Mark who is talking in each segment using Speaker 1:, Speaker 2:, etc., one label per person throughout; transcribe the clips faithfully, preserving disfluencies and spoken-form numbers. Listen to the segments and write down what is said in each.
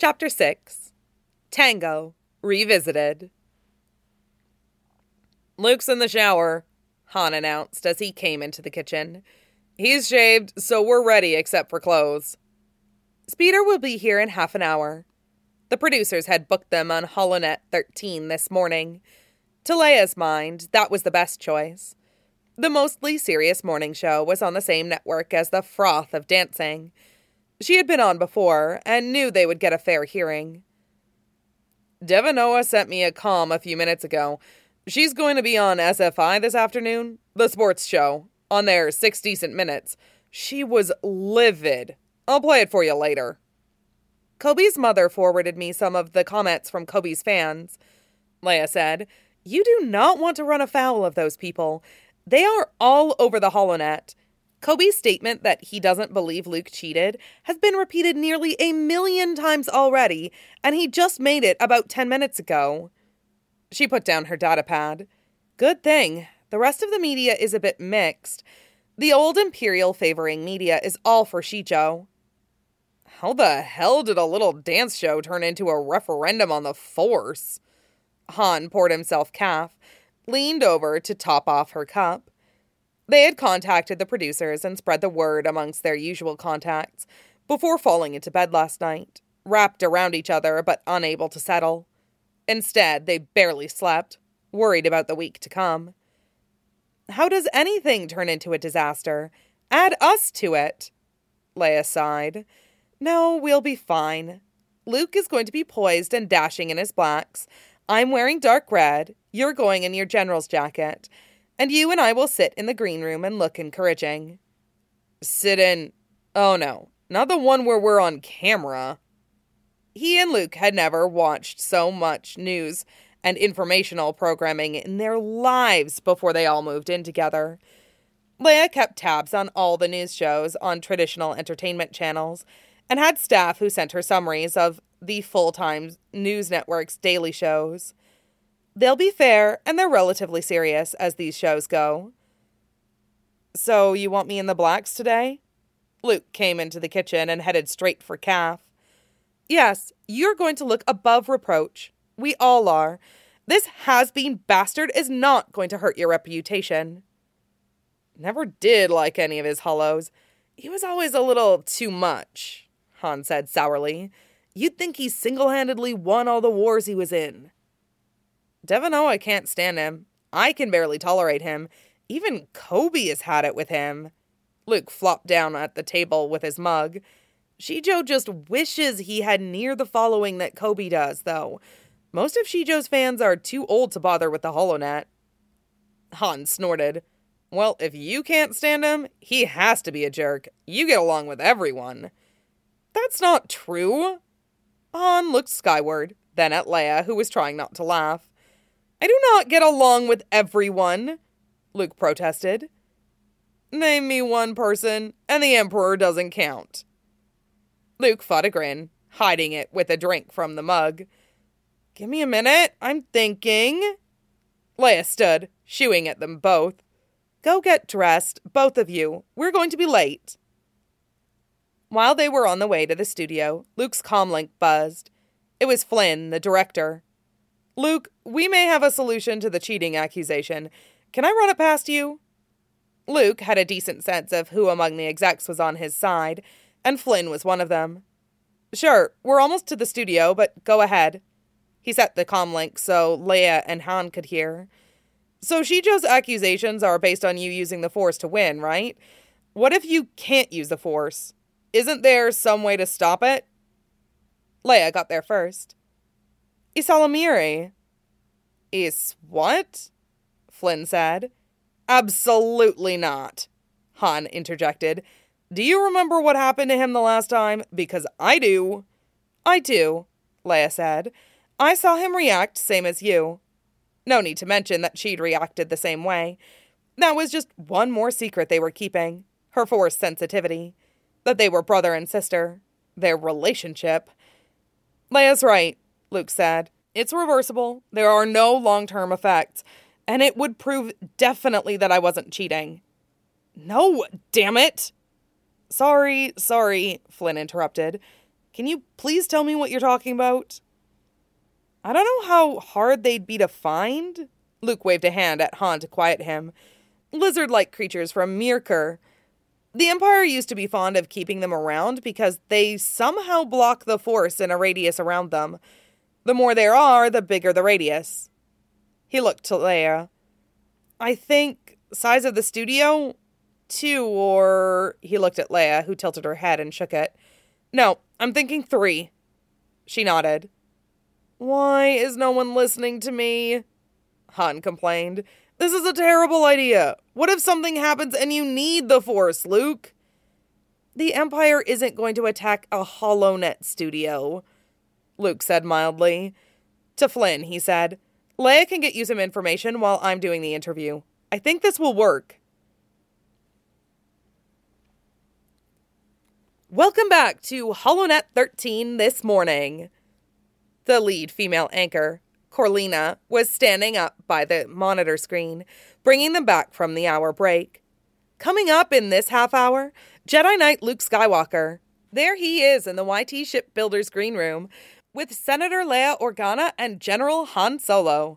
Speaker 1: Chapter six. Tango Revisited. "Luke's in the shower," Han announced as he came into the kitchen. "He's shaved, so we're ready except for clothes." "Speeder will be here in half an hour." The producers had booked them on HoloNet thirteen this morning. To Leia's mind, that was the best choice. The mostly serious morning show was on the same network as the froth of dancing. She had been on before, and knew they would get a fair hearing. "Devanoa sent me a comm a few minutes ago. She's going to be on S F I this afternoon, the sports show, on their Six Decent Minutes. She was livid. I'll play it for you later." "Kobe's mother forwarded me some of the comments from Kobe's fans," Leia said. "You do not want to run afoul of those people. They are all over the HoloNet. Kobe's statement that he doesn't believe Luke cheated has been repeated nearly a million times already, and he just made it about ten minutes ago." She put down her datapad. "Good thing. The rest of the media is a bit mixed. The old Imperial favoring media is all for Shijo." "How the hell did a little dance show turn into a referendum on the Force?" Han poured himself caf, leaned over to top off her cup. They had contacted the producers and spread the word amongst their usual contacts before falling into bed last night, wrapped around each other but unable to settle. Instead, they barely slept, worried about the week to come. "How does anything turn into a disaster? Add us to it." Leia sighed. "No, we'll be fine. Luke is going to be poised and dashing in his blacks. I'm wearing dark red. You're going in your general's jacket. And you and I will sit in the green room and look encouraging." "Sit in... Oh no, not the one where we're on camera." He and Luke had never watched so much news and informational programming in their lives before they all moved in together. Leia kept tabs on all the news shows on traditional entertainment channels and had staff who sent her summaries of the full-time news network's daily shows. They'll be fair, and they're relatively serious as these shows go. "So you want me in the blacks today?" Luke came into the kitchen and headed straight for Caf. "Yes, you're going to look above reproach. We all are. This has-been bastard is not going to hurt your reputation." "Never did like any of his hollows. He was always a little too much," Han said sourly. "You'd think he single-handedly won all the wars he was in." "Devanoa can't stand him. I can barely tolerate him. Even Kobe has had it with him." Luke flopped down at the table with his mug. "Shijo just wishes he had near the following that Kobe does, though. Most of Shijo's fans are too old to bother with the HoloNet." Han snorted. "Well, if you can't stand him, he has to be a jerk. You get along with everyone." "That's not true." Han looked skyward, then at Leia, who was trying not to laugh. "I do not get along with everyone," Luke protested. "Name me one person, and the Emperor doesn't count." Luke fought a grin, hiding it with a drink from the mug. "Give me a minute, I'm thinking." Leia stood, shooing at them both. "Go get dressed, both of you. We're going to be late." While they were on the way to the studio, Luke's comlink buzzed. It was Flynn, the director. "Luke, we may have a solution to the cheating accusation. Can I run it past you?" Luke had a decent sense of who among the execs was on his side, and Flynn was one of them. "Sure, we're almost to the studio, but go ahead." He set the comlink so Leia and Han could hear. "So Shijo's accusations are based on you using the Force to win, right? What if you can't use the Force? Isn't there some way to stop it?" Leia got there first. "Isalamiri." "Is what?" Flynn said. "Absolutely not," Han interjected. "Do you remember what happened to him the last time? Because I do." "I do," Leia said. "I saw him react same as you." No need to mention that she'd reacted the same way. That was just one more secret they were keeping. Her Force sensitivity. That they were brother and sister. Their relationship. "Leia's right," Luke said. "It's reversible. There are no long-term effects. And it would prove definitely that I wasn't cheating." "No, damn it!" "Sorry, sorry," Flynn interrupted. Can you please tell me what you're talking about? I don't know how hard they'd be to find. Luke waved a hand at Han to quiet him. Lizard-like creatures from Mirkur. The Empire used to be fond of keeping them around because they somehow block the Force in a radius around them. The more there are, the bigger the radius. He looked to Leia. I think size of the studio? Two or... He looked at Leia, who tilted her head and shook it. No, I'm thinking three. She nodded. Why is no one listening to me? Han complained. This is a terrible idea. What if something happens and you need the Force, Luke? The Empire isn't going to attack a HoloNet studio, Luke said mildly. To Flynn, he said, Leia can get you some information while I'm doing the interview. I think this will work. Welcome back to HoloNet thirteen this morning. The lead female anchor, Corlina, was standing up by the monitor screen, bringing them back from the hour break. Coming up in this half hour, Jedi Knight Luke Skywalker. There he is in the Y T Shipbuilders green room with Senator Leia Organa and General Han Solo.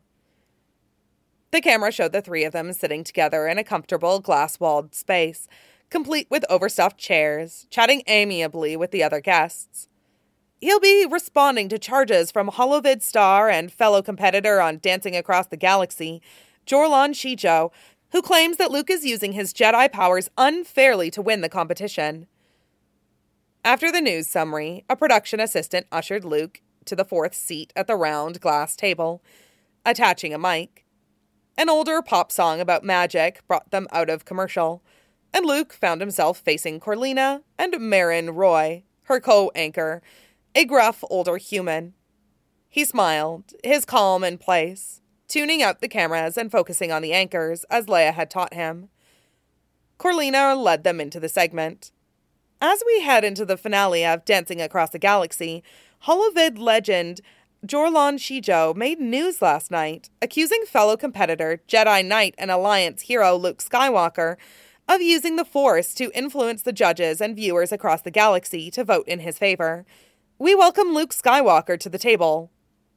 Speaker 1: The camera showed the three of them sitting together in a comfortable glass-walled space, complete with overstuffed chairs, chatting amiably with the other guests. He'll be responding to charges from Holovid star and fellow competitor on Dancing Across the Galaxy, Jorlon Shijo, who claims that Luke is using his Jedi powers unfairly to win the competition. After the news summary, a production assistant ushered Luke to the fourth seat at the round glass table, attaching a mic. An older pop song about magic brought them out of commercial, and Luke found himself facing Corlina and Marin Roy, her co-anchor, a gruff older human. He smiled, his calm in place, tuning out the cameras and focusing on the anchors as Leia had taught him. Corlina led them into the segment. As we head into the finale of Dancing Across the Galaxy, Holovid legend Jorlon Shijo made news last night, accusing fellow competitor, Jedi Knight and Alliance hero Luke Skywalker of using the Force to influence the judges and viewers across the galaxy to vote in his favor. We welcome Luke Skywalker to the table.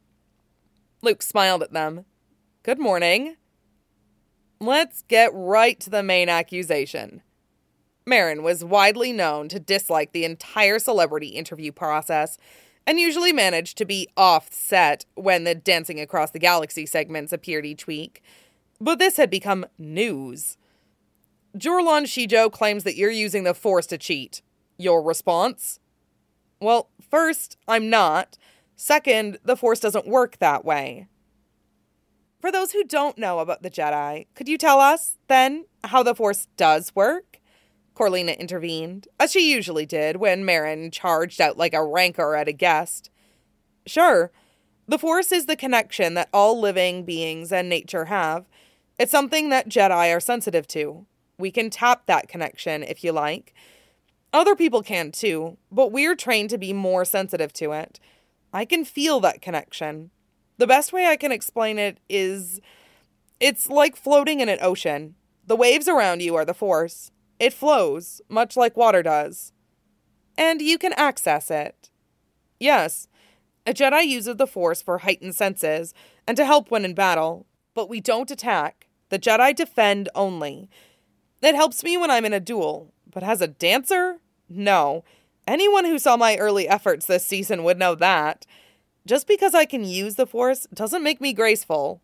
Speaker 1: Luke smiled at them. Good morning. Let's get right to the main accusation. Marin was widely known to dislike the entire celebrity interview process and usually managed to be off-set when the Dancing Across the Galaxy segments appeared each week. But this had become news. Jorlon Shijo claims that you're using the Force to cheat. Your response? Well, first, I'm not. Second, the Force doesn't work that way. For those who don't know about the Jedi, could you tell us, then, how the Force does work? Corlina intervened, as she usually did when Marin charged out like a rancor at a guest. Sure. The Force is the connection that all living beings and nature have. It's something that Jedi are sensitive to. We can tap that connection, if you like. Other people can too, but we're trained to be more sensitive to it. I can feel that connection. The best way I can explain it is, it's like floating in an ocean. The waves around you are the Force. It flows, much like water does. And you can access it. Yes, a Jedi uses the Force for heightened senses and to help when in battle, but we don't attack. The Jedi defend only. It helps me when I'm in a duel, but as a dancer? No. Anyone who saw my early efforts this season would know that. Just because I can use the Force doesn't make me graceful.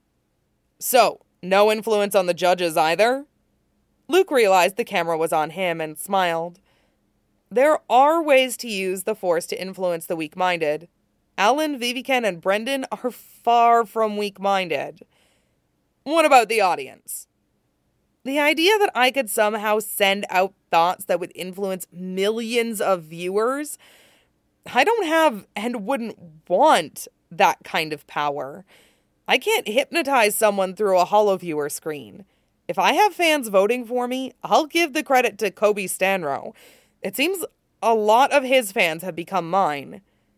Speaker 1: So, no influence on the judges either? Luke realized the camera was on him and smiled. There are ways to use the Force to influence the weak-minded. Alan, Vivican, and Brendan are far from weak-minded. What about the audience? The idea that I could somehow send out thoughts that would influence millions of viewers, I don't have and wouldn't want that kind of power. I can't hypnotize someone through a HoloViewer screen. If I have fans voting for me, I'll give the credit to Kobe Stanro. It seems a lot of his fans have become mine.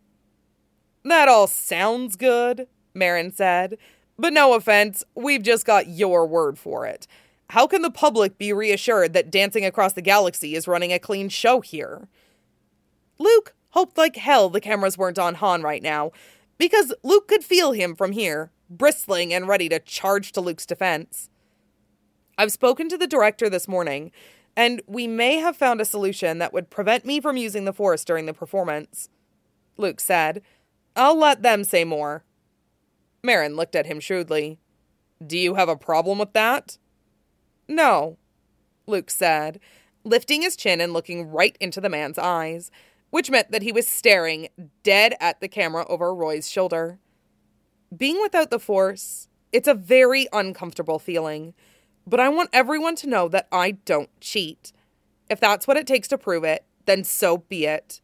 Speaker 1: That all sounds good, Marin said. But no offense, we've just got your word for it. How can the public be reassured that Dancing Across the Galaxy is running a clean show here? Luke, hoped like hell the cameras weren't on Han right now, because Luke could feel him from here, bristling and ready to charge to Luke's defense. I've spoken to the director this morning, and we may have found a solution that would prevent me from using the Force during the performance, Luke said. I'll let them say more. Merrin looked at him shrewdly. Do you have a problem with that? No, Luke said, lifting his chin and looking right into the man's eyes, which meant that he was staring dead at the camera over Roy's shoulder. Being without the Force, it's a very uncomfortable feeling, but I want everyone to know that I don't cheat. If that's what it takes to prove it, then so be it.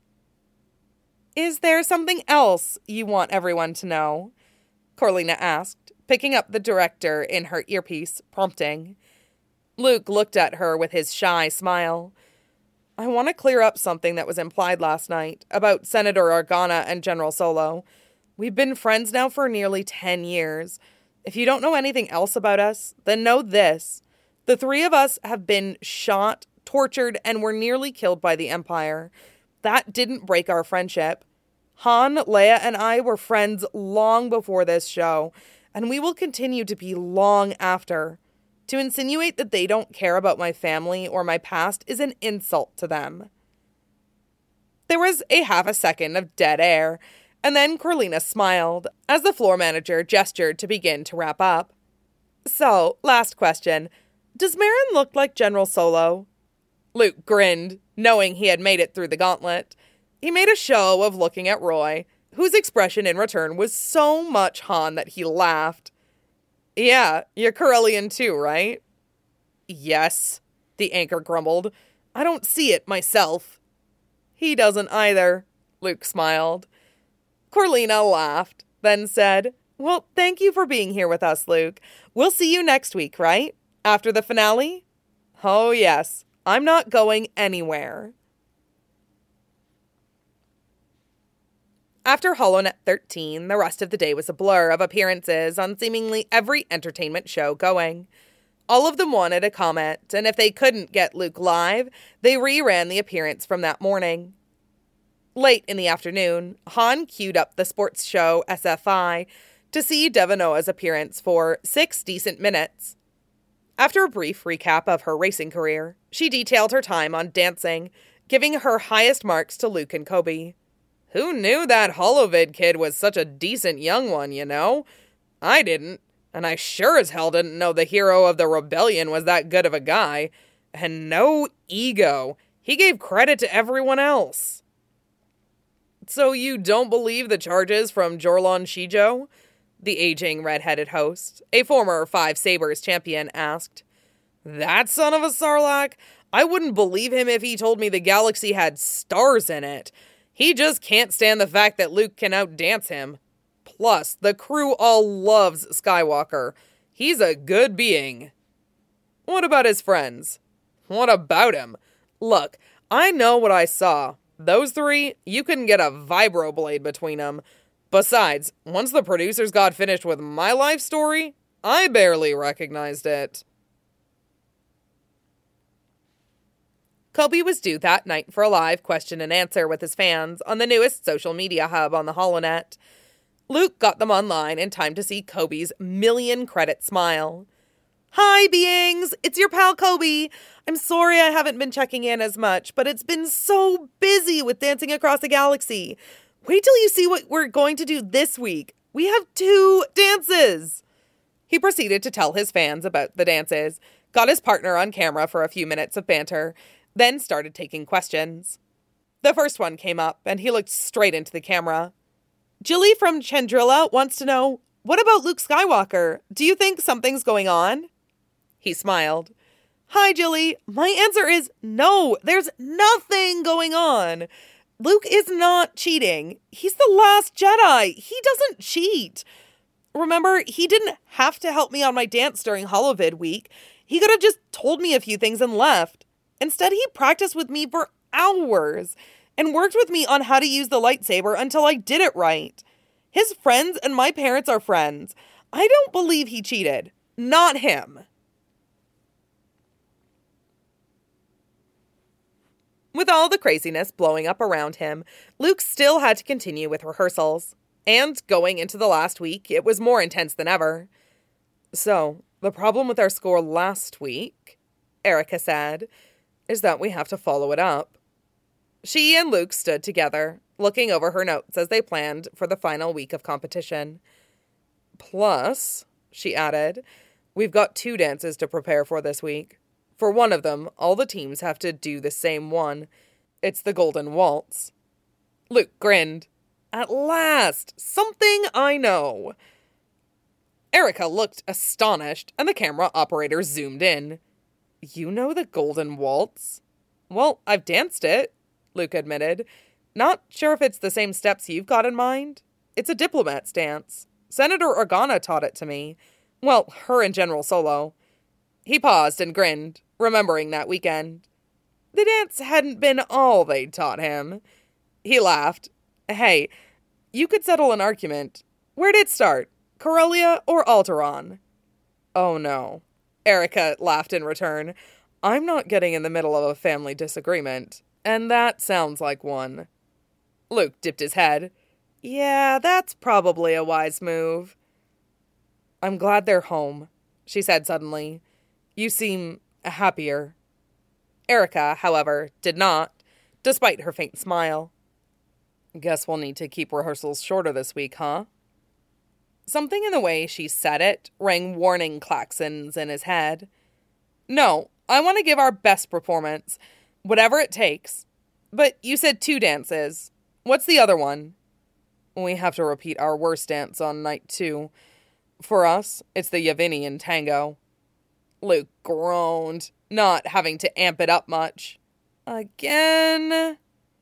Speaker 1: Is there something else you want everyone to know? Corlina asked, picking up the director in her earpiece, prompting. Luke looked at her with his shy smile. I want to clear up something that was implied last night about Senator Organa and General Solo. We've been friends now for nearly ten years. If you don't know anything else about us, then know this. The three of us have been shot, tortured, and were nearly killed by the Empire. That didn't break our friendship. Han, Leia, and I were friends long before this show, and we will continue to be long after. To insinuate that they don't care about my family or my past is an insult to them. There was a half a second of dead air, and then Corlina smiled as the floor manager gestured to begin to wrap up. So, last question. Does Merrin look like General Solo? Luke grinned, knowing he had made it through the gauntlet. He made a show of looking at Roy, whose expression in return was so much Han that he laughed. Yeah, you're Corellian too, right? Yes, the anchor grumbled. I don't see it myself. He doesn't either, Luke smiled. Corlina laughed, then said, Well, thank you for being here with us, Luke. We'll see you next week, right? After the finale? Oh, yes. I'm not going anywhere. After HoloNet thirteen, the rest of the day was a blur of appearances on seemingly every entertainment show going. All of them wanted a comment, and if they couldn't get Luke live, they reran the appearance from that morning. Late in the afternoon, Han queued up the sports show S F I to see Devanoa's appearance for six decent minutes. After a brief recap of her racing career, she detailed her time on dancing, giving her highest marks to Luke and Kobe. Who knew that Holovid kid was such a decent young one, you know? I didn't, and I sure as hell didn't know the hero of the rebellion was that good of a guy. And no ego. He gave credit to everyone else. So you don't believe the charges from Jorlon Shijo? The aging red-headed host, a former Five Sabers champion, asked. That son of a Sarlacc? I wouldn't believe him if he told me the galaxy had stars in it. He just can't stand the fact that Luke can outdance him. Plus, the crew all loves Skywalker. He's a good being. What about his friends? What about him? Look, I know what I saw. Those three, you couldn't get a vibroblade between them. Besides, once the producers got finished with my life story, I barely recognized it. Kobe was due that night for a live question and answer with his fans on the newest social media hub on the HoloNet. Luke got them online in time to see Kobe's million-credit smile. Hi, beings! It's your pal Kobe! I'm sorry I haven't been checking in as much, but it's been so busy with Dancing Across the Galaxy. Wait till you see what we're going to do this week. We have two dances! He proceeded to tell his fans about the dances, got his partner on camera for a few minutes of banter, then started taking questions. The first one came up, and he looked straight into the camera. Jilly from Chandrilla wants to know, what about Luke Skywalker? Do you think something's going on? He smiled. Hi, Jilly. My answer is no, there's nothing going on. Luke is not cheating. He's the last Jedi. He doesn't cheat. Remember, he didn't have to help me on my dance during Holovid week. He could have just told me a few things and left. Instead, he practiced with me for hours and worked with me on how to use the lightsaber until I did it right. His friends and my parents are friends. I don't believe he cheated. Not him. With all the craziness blowing up around him, Luke still had to continue with rehearsals. And going into the last week, it was more intense than ever. So, the problem with our score last week, Erica said, is that we have to follow it up. She and Luke stood together, looking over her notes as they planned for the final week of competition. Plus, she added, we've got two dances to prepare for this week. For one of them, all the teams have to do the same one. It's the Golden Waltz. Luke grinned. At last, something I know. Erica looked astonished, and the camera operator zoomed in. You know the Golden Waltz? Well, I've danced it, Luke admitted. Not sure if it's the same steps you've got in mind. It's a diplomat's dance. Senator Organa taught it to me. Well, her and General Solo. He paused and grinned, remembering that weekend. The dance hadn't been all they'd taught him. He laughed. Hey, you could settle an argument. Where'd it start? Corellia or Alteron? Oh no. Erica laughed in return. I'm not getting in the middle of a family disagreement, and that sounds like one. Luke dipped his head. Yeah, that's probably a wise move. I'm glad they're home, she said suddenly. You seem happier. Erica, however, did not, despite her faint smile. Guess we'll need to keep rehearsals shorter this week, huh? Something in the way she said it rang warning klaxons in his head. No, I want to give our best performance, whatever it takes. But you said two dances. What's the other one? We have to repeat our worst dance on night two. For us, it's the Yavinian tango. Luke groaned, not having to amp it up much. Again?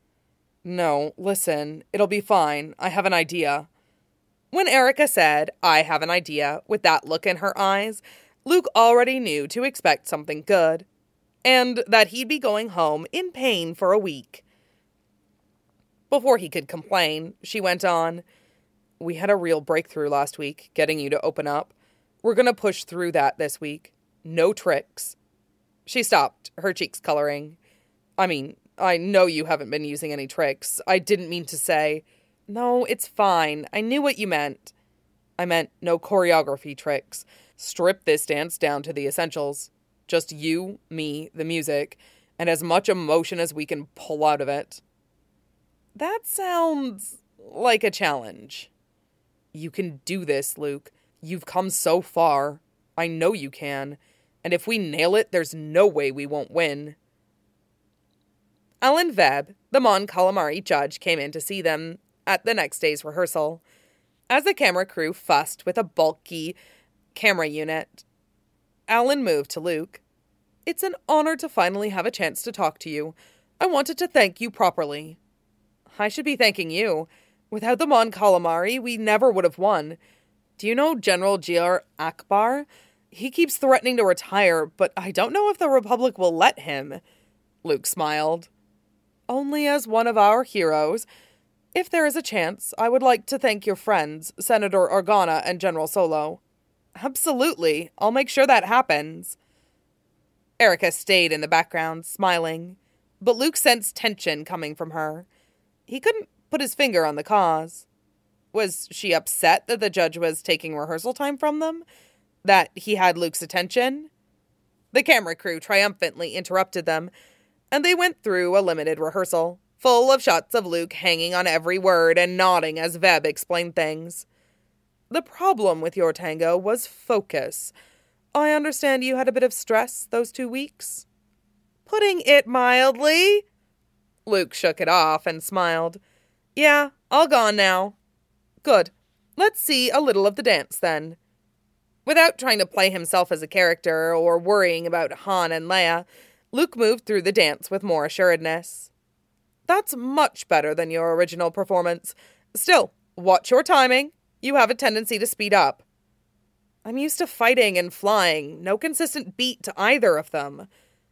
Speaker 1: No, listen, it'll be fine. I have an idea. When Erica said, I have an idea, with that look in her eyes, Luke already knew to expect something good, and that he'd be going home in pain for a week. Before he could complain, she went on, We had a real breakthrough last week, getting you to open up. We're going to push through that this week. No tricks. She stopped, her cheeks coloring. I mean, I know you haven't been using any tricks. I didn't mean to say... No, it's fine. I knew what you meant. I meant no choreography tricks. Strip this dance down to the essentials. Just you, me, the music, and as much emotion as we can pull out of it. That sounds like a challenge. You can do this, Luke. You've come so far. I know you can. And if we nail it, there's no way we won't win. Alan Vebb, the Mon Calamari judge, came in to see them at the next day's rehearsal. As the camera crew fussed with a bulky camera unit, Alan moved to Luke. It's an honor to finally have a chance to talk to you. I wanted to thank you properly. I should be thanking you. Without the Mon Calamari, we never would have won. Do you know General Giar Akbar? He keeps threatening to retire, but I don't know if the Republic will let him. Luke smiled. Only as one of our heroes. If there is a chance, I would like to thank your friends, Senator Organa and General Solo. Absolutely. I'll make sure that happens. Erica stayed in the background, smiling, but Luke sensed tension coming from her. He couldn't put his finger on the cause. Was she upset that the judge was taking rehearsal time from them? That he had Luke's attention? The camera crew triumphantly interrupted them, and they went through a limited rehearsal, full of shots of Luke hanging on every word and nodding as Vebb explained things. The problem with your tango was focus. I understand you had a bit of stress those two weeks? Putting it mildly. Luke shook it off and smiled. Yeah, all gone now. Good. Let's see a little of the dance, then. Without trying to play himself as a character or worrying about Han and Leia, Luke moved through the dance with more assuredness. That's much better than your original performance. Still, watch your timing. You have a tendency to speed up. I'm used to fighting and flying. No consistent beat to either of them.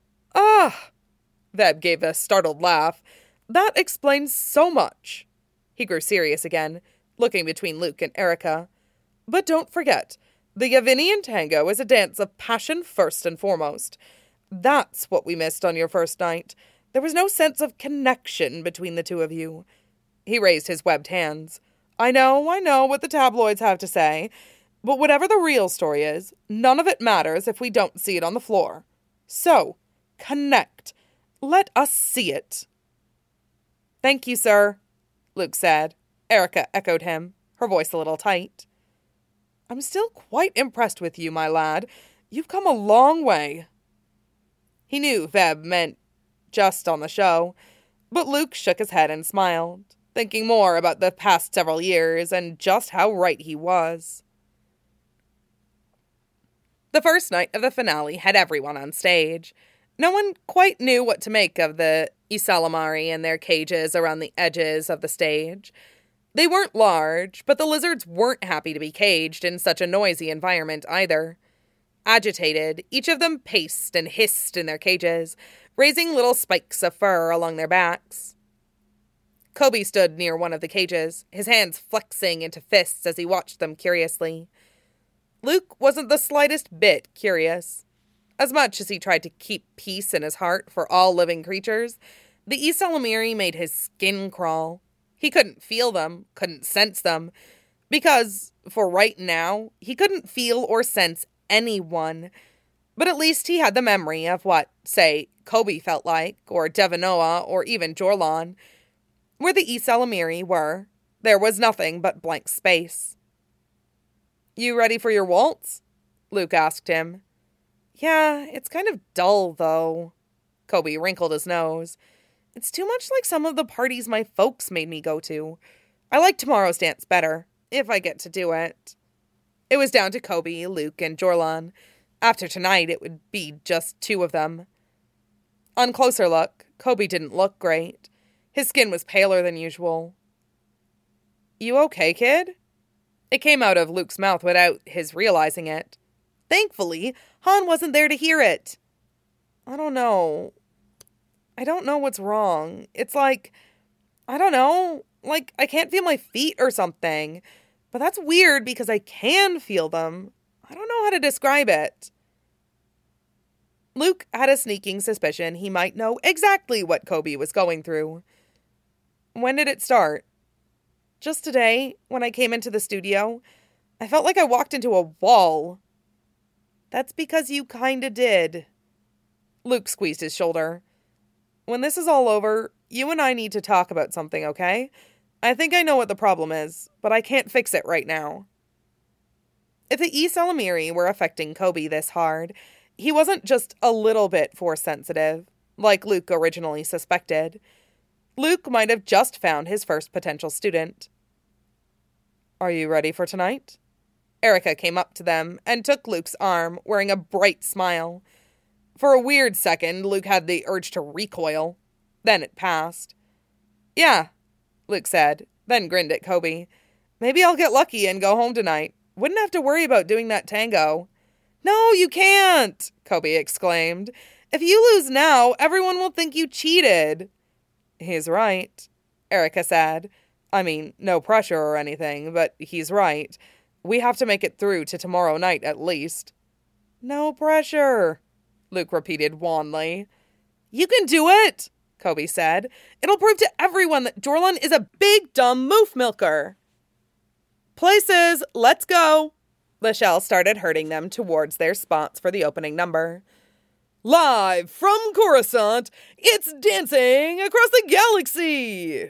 Speaker 1: Ah! Vebb gave a startled laugh. That explains so much. He grew serious again, looking between Luke and Erica. But don't forget, the Yavinian tango is a dance of passion first and foremost. That's what we missed on your first night. There was no sense of connection between the two of you. He raised his webbed hands. I know, I know what the tabloids have to say, but whatever the real story is, none of it matters if we don't see it on the floor. So, connect. Let us see it. Thank you, sir, Luke said. Erica echoed him, her voice a little tight. I'm still quite impressed with you, my lad. You've come a long way. He knew Veb meant just on the show, but Luke shook his head and smiled, thinking more about the past several years and just how right he was. The first night of the finale had everyone on stage. No one quite knew what to make of the Ysalamiri in their cages around the edges of the stage. They weren't large, but the lizards weren't happy to be caged in such a noisy environment either. Agitated, each of them paced and hissed in their cages, raising little spikes of fur along their backs. Kobe stood near one of the cages, his hands flexing into fists as he watched them curiously. Luke wasn't the slightest bit curious. As much as he tried to keep peace in his heart for all living creatures, the Ysalamiri made his skin crawl. He couldn't feel them, couldn't sense them, because, for right now, he couldn't feel or sense anyone. But at least he had the memory of what, say, Kobe felt like, or Devanoa, or even Jorlan. Where the Ysalamiri were, there was nothing but blank space. You ready for your waltz? Luke asked him. Yeah, it's kind of dull, though. Kobe wrinkled his nose. It's too much like some of the parties my folks made me go to. I like tomorrow's dance better, if I get to do it. It was down to Kobe, Luke, and Jorlan. After tonight, it would be just two of them. On closer look, Kobe didn't look great. His skin was paler than usual. You okay, kid? It came out of Luke's mouth without his realizing it. Thankfully, Han wasn't there to hear it. I don't know. I don't know what's wrong. It's like, I don't know, like I can't feel my feet or something. But that's weird because I can feel them. I don't know how to describe it. Luke had a sneaking suspicion he might know exactly what Kobe was going through. When did it start? Just today, when I came into the studio, I felt like I walked into a wall. That's because you kinda did. Luke squeezed his shoulder. When this is all over, you and I need to talk about something, okay? I think I know what the problem is, but I can't fix it right now. If the Ysalamiri were affecting Kobe this hard, he wasn't just a little bit force sensitive, like Luke originally suspected. Luke might have just found his first potential student. Are you ready for tonight? Erica came up to them and took Luke's arm, wearing a bright smile. For a weird second, Luke had the urge to recoil. Then it passed. Yeah, Luke said, then grinned at Kobe. Maybe I'll get lucky and go home tonight. Wouldn't have to worry about doing that tango. No, you can't, Kobe exclaimed. If you lose now, everyone will think you cheated. He's right, Erica said. I mean, no pressure or anything, but he's right. We have to make it through to tomorrow night at least. No pressure, Luke repeated wanly. You can do it, Kobe said. It'll prove to everyone that Jorlan is a big, dumb moof milker. Places, let's go. Lachelle started herding them towards their spots for the opening number. Live from Coruscant, it's Dancing Across the Galaxy!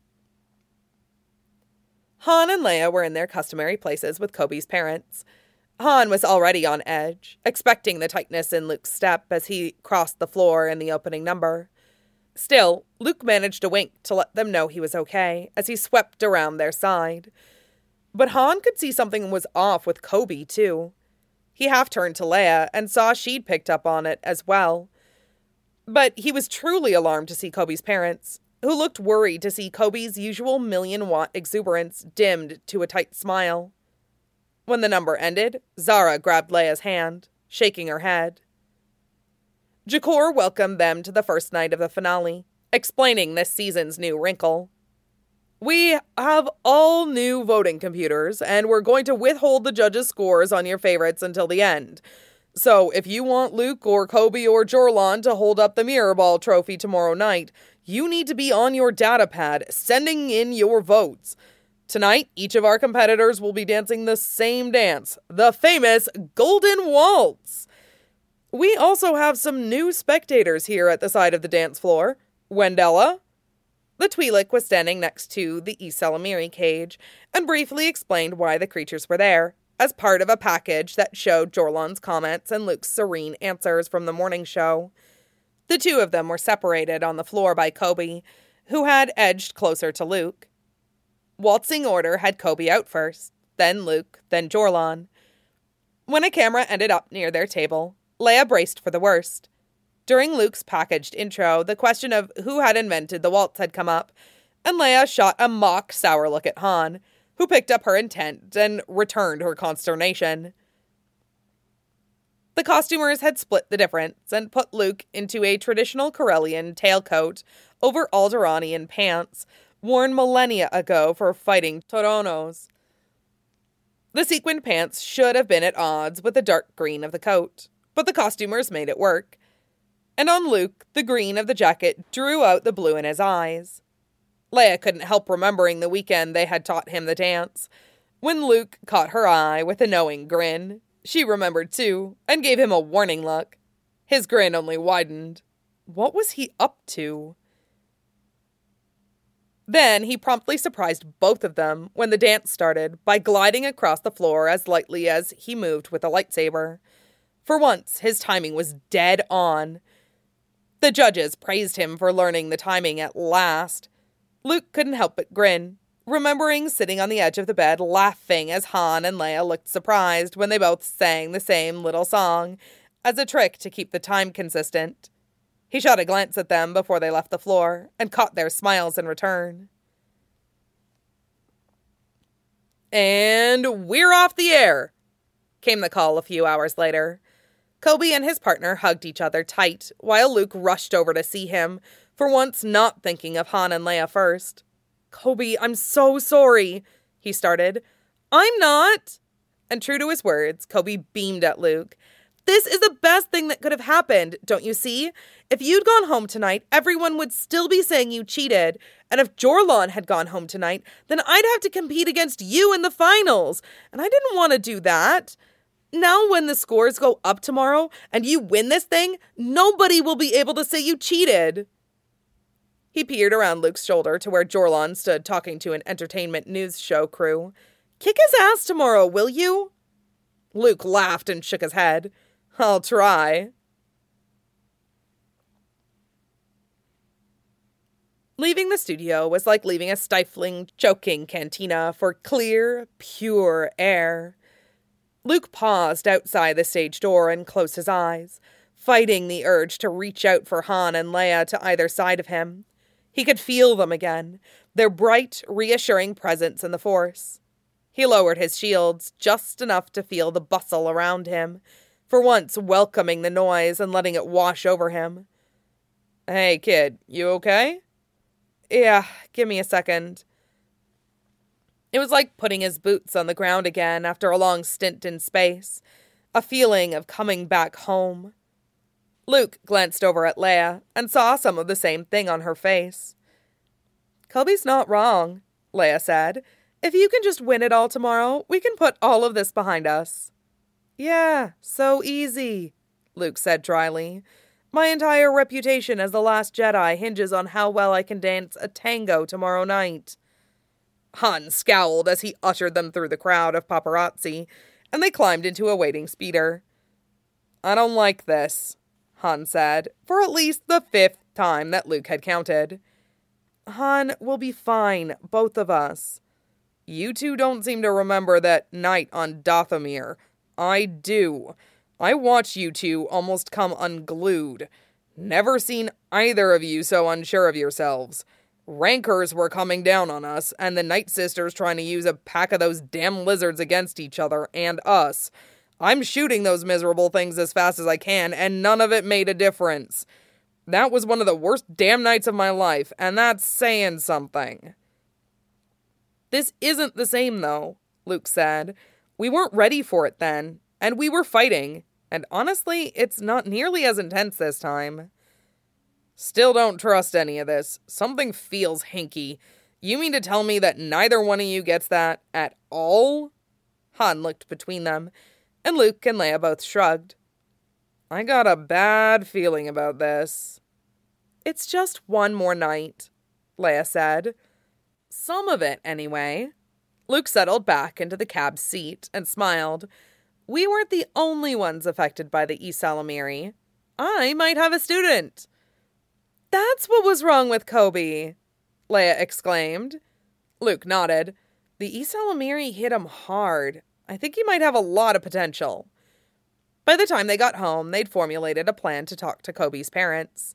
Speaker 1: Han and Leia were in their customary places with Kobe's parents. Han was already on edge, expecting the tightness in Luke's step as he crossed the floor in the opening number. Still, Luke managed a wink to let them know he was okay as he swept around their side. But Han could see something was off with Kobe, too. He half-turned to Leia and saw she'd picked up on it as well. But he was truly alarmed to see Kobe's parents, who looked worried to see Kobe's usual million-watt exuberance dimmed to a tight smile. When the number ended, Zara grabbed Leia's hand, shaking her head. Jakor welcomed them to the first night of the finale, explaining this season's new wrinkle. We have all new voting computers, and we're going to withhold the judges' scores on your favorites until the end. So if you want Luke or Kobe or Jorlon to hold up the Mirror Ball trophy tomorrow night, you need to be on your data pad, sending in your votes. Tonight, each of our competitors will be dancing the same dance, the famous Golden Waltz. We also have some new spectators here at the side of the dance floor. Wendella. The Twi'lek was standing next to the Ysalamiri cage and briefly explained why the creatures were there, as part of a package that showed Jorlon's comments and Luke's serene answers from the morning show. The two of them were separated on the floor by Kobe, who had edged closer to Luke. Waltzing order had Kobe out first, then Luke, then Jorlon. When a camera ended up near their table, Leia braced for the worst. During Luke's packaged intro, the question of who had invented the waltz had come up, and Leia shot a mock sour look at Han, who picked up her intent and returned her consternation. The costumers had split the difference and put Luke into a traditional Corellian tailcoat over Alderaanian pants, worn millennia ago for fighting Toronos. The sequined pants should have been at odds with the dark green of the coat, but the costumers made it work. And on Luke, the green of the jacket drew out the blue in his eyes. Leia couldn't help remembering the weekend they had taught him the dance. When Luke caught her eye with a knowing grin, she remembered too, and gave him a warning look. His grin only widened. What was he up to? Then he promptly surprised both of them when the dance started by gliding across the floor as lightly as he moved with a lightsaber. For once, his timing was dead on. The judges praised him for learning the timing at last. Luke couldn't help but grin, remembering sitting on the edge of the bed laughing as Han and Leia looked surprised when they both sang the same little song, as a trick to keep the time consistent. He shot a glance at them before they left the floor, and caught their smiles in return. And we're off the air, came the call a few hours later. Kobe and his partner hugged each other tight, while Luke rushed over to see him, for once not thinking of Han and Leia first. Kobe, I'm so sorry, he started. I'm not. And true to his words, Kobe beamed at Luke. This is the best thing that could have happened, don't you see? If you'd gone home tonight, everyone would still be saying you cheated. And if Jorlon had gone home tonight, then I'd have to compete against you in the finals. And I didn't want to do that. Now when the scores go up tomorrow and you win this thing, nobody will be able to say you cheated. He peered around Luke's shoulder to where Jorlon stood talking to an entertainment news show crew. Kick his ass tomorrow, will you? Luke laughed and shook his head. I'll try. Leaving the studio was like leaving a stifling, choking cantina for clear, pure air. Luke paused outside the stage door and closed his eyes, fighting the urge to reach out for Han and Leia to either side of him. He could feel them again, their bright, reassuring presence in the Force. He lowered his shields just enough to feel the bustle around him, for once welcoming the noise and letting it wash over him. Hey, kid, you okay? Yeah, give me a second. It was like putting his boots on the ground again after a long stint in space, a feeling of coming back home. Luke glanced over at Leia and saw some of the same thing on her face. Kobe's not wrong, Leia said. If you can just win it all tomorrow, we can put all of this behind us. Yeah, so easy, Luke said dryly. My entire reputation as the Last Jedi hinges on how well I can dance a tango tomorrow night. Han scowled as he ushered them through the crowd of paparazzi, and they climbed into a waiting speeder. I don't like this, Han said, for at least the fifth time that Luke had counted. Han, we'll be fine, both of us. You two don't seem to remember that night on Dathomir. I do. I watched you two almost come unglued. Never seen either of you so unsure of yourselves. Rancors were coming down on us, and the Night Sisters trying to use a pack of those damn lizards against each other and us. I'm shooting those miserable things as fast as I can, and none of it made a difference. That was one of the worst damn nights of my life, and that's saying something. This isn't the same, though, Luke said. We weren't ready for it then, and we were fighting. And honestly, it's not nearly as intense this time. Still don't trust any of this. Something feels hinky. You mean to tell me that neither one of you gets that at all? Han looked between them, and Luke and Leia both shrugged. I got a bad feeling about this. It's just one more night, Leia said. Some of it, anyway. Luke settled back into the cab's seat and smiled. We weren't the only ones affected by the ysalamiri. I might have a student. That's what was wrong with Kobe, Leia exclaimed. Luke nodded. The ysalamiri hit him hard. I think he might have a lot of potential. By the time they got home, they'd formulated a plan to talk to Kobe's parents.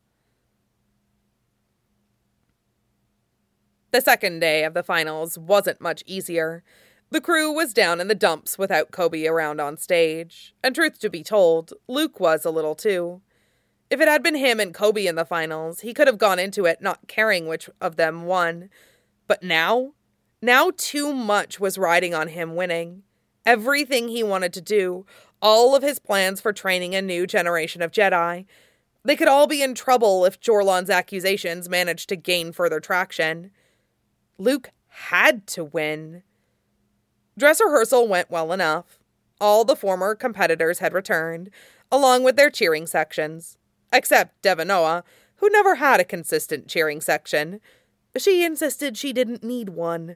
Speaker 1: The second day of the finals wasn't much easier. The crew was down in the dumps without Kobe around on stage. And truth to be told, Luke was a little too. If it had been him and Kobe in the finals, he could have gone into it not caring which of them won. But now? Now too much was riding on him winning. Everything he wanted to do, all of his plans for training a new generation of Jedi. They could all be in trouble if Jorlon's accusations managed to gain further traction. Luke had to win. Dress rehearsal went well enough. All the former competitors had returned, along with their cheering sections. Except Devanoa, who never had a consistent cheering section. She insisted she didn't need one.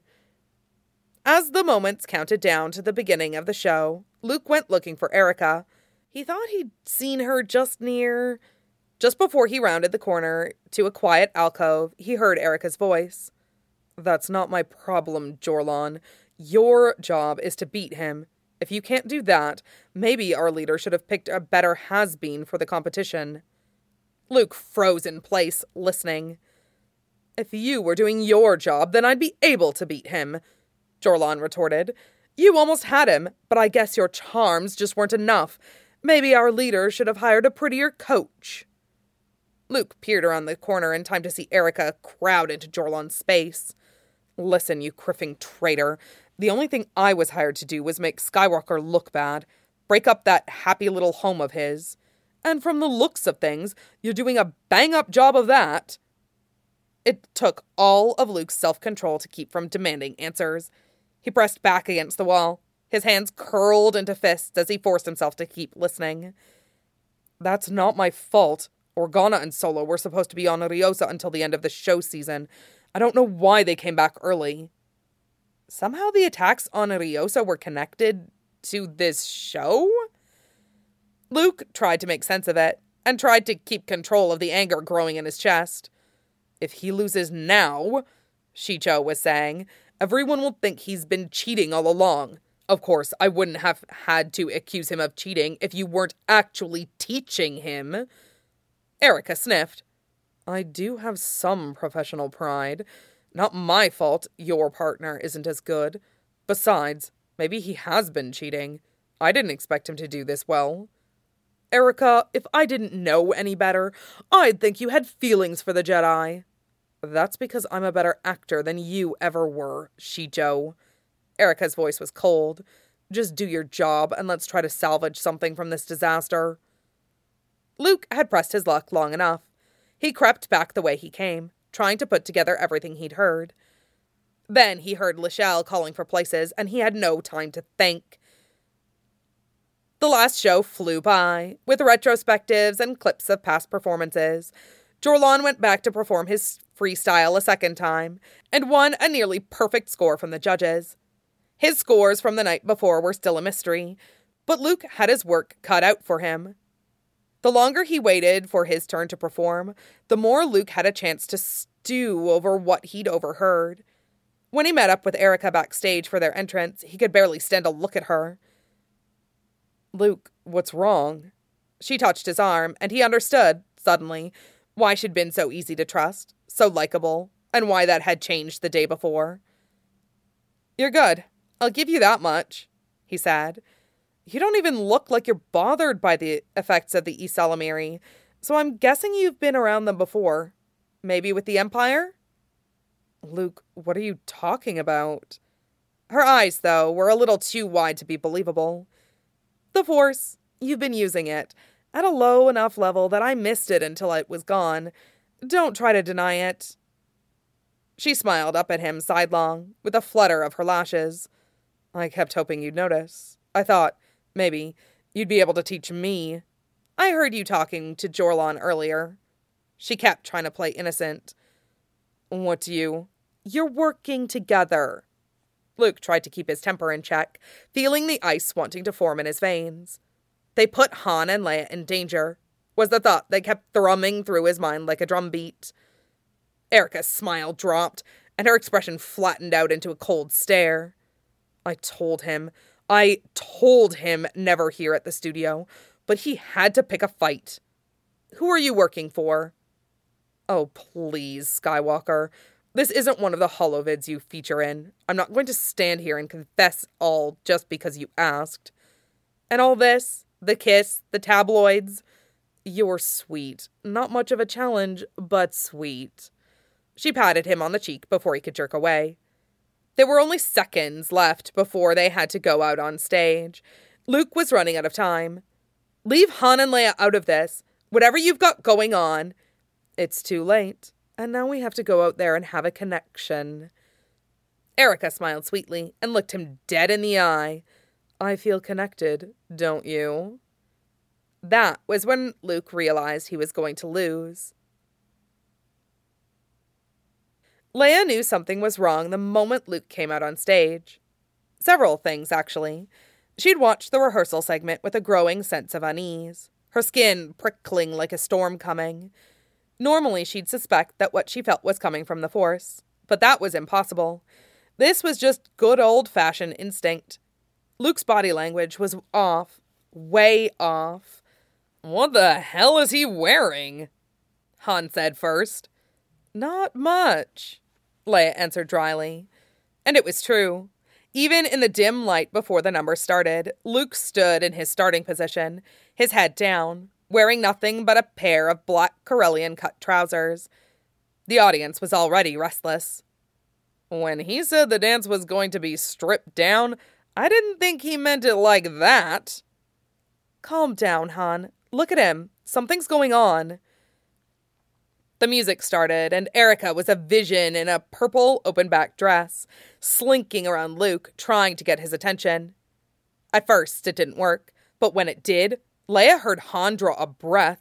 Speaker 1: As the moments counted down to the beginning of the show, Luke went looking for Erica. He thought he'd seen her just near... Just before he rounded the corner to a quiet alcove, he heard Erica's voice. That's not my problem, Jorlon. Your job is to beat him. If you can't do that, maybe our leader should have picked a better has-been for the competition. Luke froze in place, listening. If you were doing your job, then I'd be able to beat him, Jorlon retorted. You almost had him, but I guess your charms just weren't enough. Maybe our leader should have hired a prettier coach. Luke peered around the corner in time to see Erica crowd into Jorlon's space. Listen, you criffing traitor. The only thing I was hired to do was make Skywalker look bad. Break up that happy little home of his. And from the looks of things, you're doing a bang-up job of that. It took all of Luke's self-control to keep from demanding answers. He pressed back against the wall, his hands curled into fists as he forced himself to keep listening. That's not my fault. Organa and Solo were supposed to be on Riosa until the end of the show season. I don't know why they came back early. Somehow the attacks on Riosa were connected to this show? Luke tried to make sense of it, and tried to keep control of the anger growing in his chest. If he loses now, Shicho was saying, everyone will think he's been cheating all along. Of course, I wouldn't have had to accuse him of cheating if you weren't actually teaching him. Erica sniffed. I do have some professional pride. Not my fault your partner isn't as good. Besides, maybe he has been cheating. I didn't expect him to do this well. Erica, if I didn't know any better, I'd think you had feelings for the Jedi. That's because I'm a better actor than you ever were, Shijo. Erica's voice was cold. Just do your job and let's try to salvage something from this disaster. Luke had pressed his luck long enough. He crept back the way he came, trying to put together everything he'd heard. Then he heard Lachelle calling for places, and he had no time to think. The last show flew by, with retrospectives and clips of past performances. Jorlon went back to perform his freestyle a second time, and won a nearly perfect score from the judges. His scores from the night before were still a mystery, but Luke had his work cut out for him. The longer he waited for his turn to perform, the more Luke had a chance to stew over what he'd overheard. When he met up with Erica backstage for their entrance, he could barely stand to look at her. Luke, what's wrong? She touched his arm, and he understood, suddenly, why she'd been so easy to trust, so likable, and why that had changed the day before. You're good. I'll give you that much, he said. You don't even look like you're bothered by the effects of the ysalamiri, so I'm guessing you've been around them before. Maybe with the Empire? Luke, what are you talking about? Her eyes, though, were a little too wide to be believable. The Force, You've been using it at a low enough level that I missed it until it was gone. Don't try to deny it." She smiled up at him sidelong, with a flutter of her lashes. "I kept hoping you'd notice. I thought, maybe, you'd be able to teach me. I heard you talking to Jorlon earlier." She kept trying to play innocent. "What do you—" "You're working together." Luke tried to keep his temper in check, feeling the ice wanting to form in his veins. They put Han and Leia in danger, was the thought that kept thrumming through his mind like a drumbeat. Erica's smile dropped, and her expression flattened out into a cold stare. I told him, I told him never here at the studio, but he had to pick a fight. "Who are you working for?" "Oh, please, Skywalker. This isn't one of the holovids you feature in. I'm not going to stand here and confess all just because you asked. And all this, the kiss, the tabloids. You're sweet. Not much of a challenge, but sweet." She patted him on the cheek before he could jerk away. There were only seconds left before they had to go out on stage. Luke was running out of time. "Leave Han and Leia out of this. Whatever you've got going on." "It's too late. And now we have to go out there and have a connection." Erica smiled sweetly and looked him dead in the eye. "I feel connected, don't you?" That was when Luke realized he was going to lose. Leia knew something was wrong the moment Luke came out on stage. Several things, actually. She'd watched the rehearsal segment with a growing sense of unease, her skin prickling like a storm coming. Normally, she'd suspect that what she felt was coming from the Force, but that was impossible. This was just good old-fashioned instinct. Luke's body language was off, way off. "What the hell is he wearing?" Han said first. "Not much," Leia answered dryly. And it was true. Even in the dim light before the number started, Luke stood in his starting position, his head down, wearing nothing but a pair of black Corellian-cut trousers. The audience was already restless. "When he said the dance was going to be stripped down, I didn't think he meant it like that." "Calm down, Han. Look at him. Something's going on." The music started, and Erica was a vision in a purple open-back dress, slinking around Luke, trying to get his attention. At first, it didn't work, but when it did, Leia heard Han draw a breath.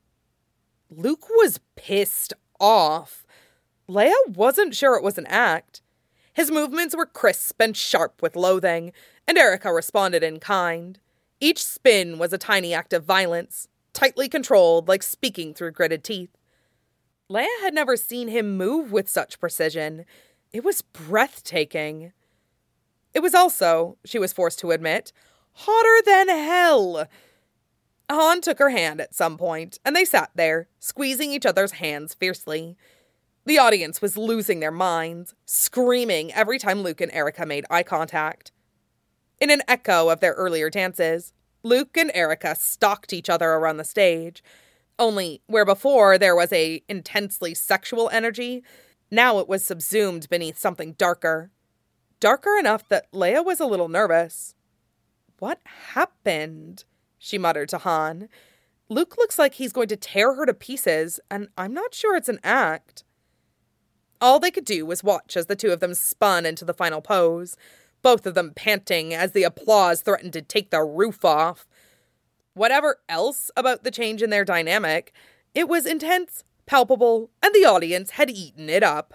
Speaker 1: Luke was pissed off. Leia wasn't sure it was an act. His movements were crisp and sharp with loathing, and Erica responded in kind. Each spin was a tiny act of violence, tightly controlled like speaking through gritted teeth. Leia had never seen him move with such precision. It was breathtaking. It was also, she was forced to admit, hotter than hell. Han took her hand at some point, and they sat there, squeezing each other's hands fiercely. The audience was losing their minds, screaming every time Luke and Erica made eye contact. In an echo of their earlier dances, Luke and Erica stalked each other around the stage. Only, where before there was a intensely sexual energy, now it was subsumed beneath something darker. Darker enough that Leia was a little nervous. "What happened?" she muttered to Han. "Luke looks like he's going to tear her to pieces, and I'm not sure it's an act." All they could do was watch as the two of them spun into the final pose, both of them panting as the applause threatened to take the roof off. Whatever else about the change in their dynamic, it was intense, palpable, and the audience had eaten it up.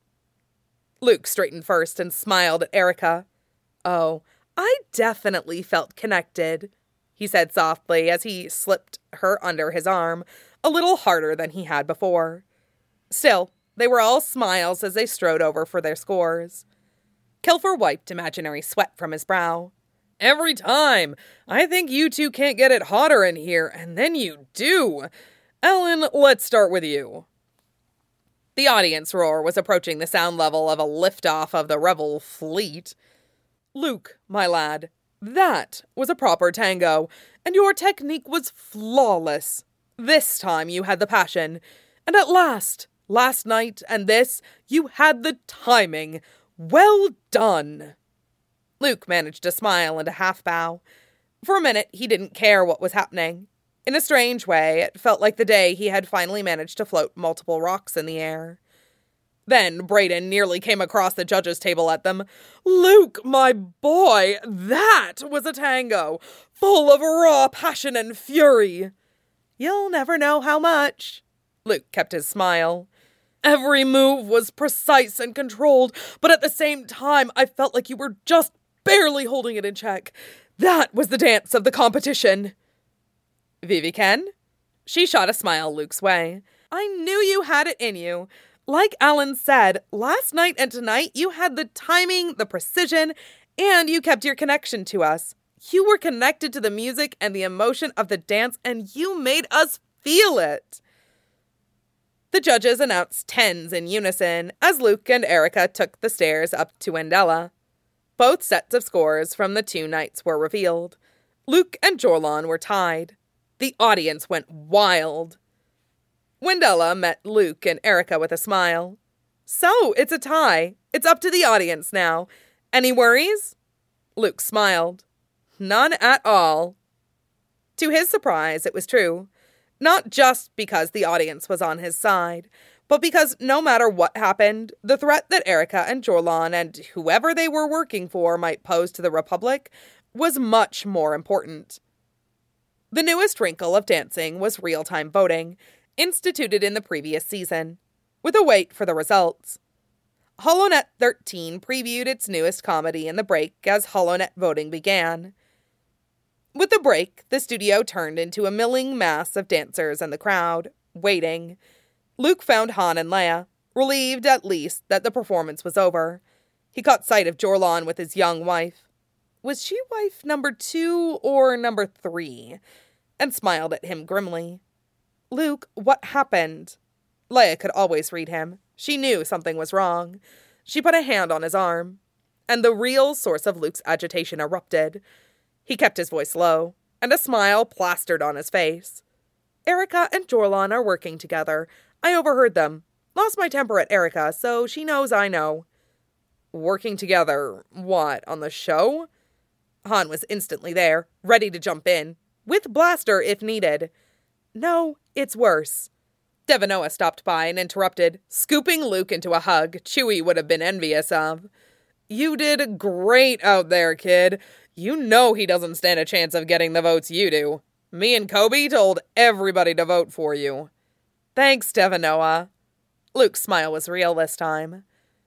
Speaker 1: Luke straightened first and smiled at Erica. "Oh, I definitely felt connected," he said softly as he slipped her under his arm, a little harder than he had before. Still, they were all smiles as they strode over for their scores. Kilfer wiped imaginary sweat from his brow. "Every time! I think you two can't get it hotter in here, and then you do! Ellen, let's start with you." The audience roar was approaching the sound level of a liftoff of the Rebel fleet. "Luke, my lad, that was a proper tango, and your technique was flawless. This time you had the passion, and at last, last night and this, you had the timing. Well done." Luke managed a smile and a half-bow. For a minute, he didn't care what was happening. In a strange way, it felt like the day he had finally managed to float multiple rocks in the air. Then Brayden nearly came across the judges' table at them. "Luke, my boy, that was a tango, full of raw passion and fury." "You'll never know how much." Luke kept his smile. "Every move was precise and controlled, but at the same time, I felt like you were just barely holding it in check. That was the dance of the competition." "Vivi Ken?" She shot a smile Luke's way. "I knew you had it in you. Like Alan said, last night and tonight, you had the timing, the precision, and you kept your connection to us. You were connected to the music and the emotion of the dance, and you made us feel it." The judges announced tens in unison as Luke and Erica took the stairs up to Wendella. Both sets of scores from the two nights were revealed. Luke and Jorlon were tied. The audience went wild. Wendella met Luke and Erica with a smile. "So, it's a tie. It's up to the audience now. Any worries?" Luke smiled. "None at all." To his surprise, it was true. Not just because the audience was on his side, but because no matter what happened, the threat that Erica and Jorlon and whoever they were working for might pose to the Republic was much more important. The newest wrinkle of dancing was real-time voting, instituted in the previous season, with a wait for the results. HoloNet thirteen previewed its newest comedy in the break as HoloNet voting began. With the break, the studio turned into a milling mass of dancers and the crowd, waiting. Luke found Han and Leia, relieved at least that the performance was over. He caught sight of Jorlon with his young wife. Was she wife number two or number three? And smiled at him grimly. "Luke, what happened?" Leia could always read him. She knew something was wrong. She put a hand on his arm, and the real source of Luke's agitation erupted. He kept his voice low, and a smile plastered on his face. "Erica and Jorlon are working together. I overheard them. Lost my temper at Erica, so she knows I know." "Working together? What, on the show?" Han was instantly there, ready to jump in, with blaster if needed. "No, it's worse." Devanoa stopped by and interrupted, scooping Luke into a hug Chewie would have been envious of. "You did great out there, kid. You know he doesn't stand a chance of getting the votes you do. Me and Kobe told everybody to vote for you." "Thanks, Devanoa." Luke's smile was real this time.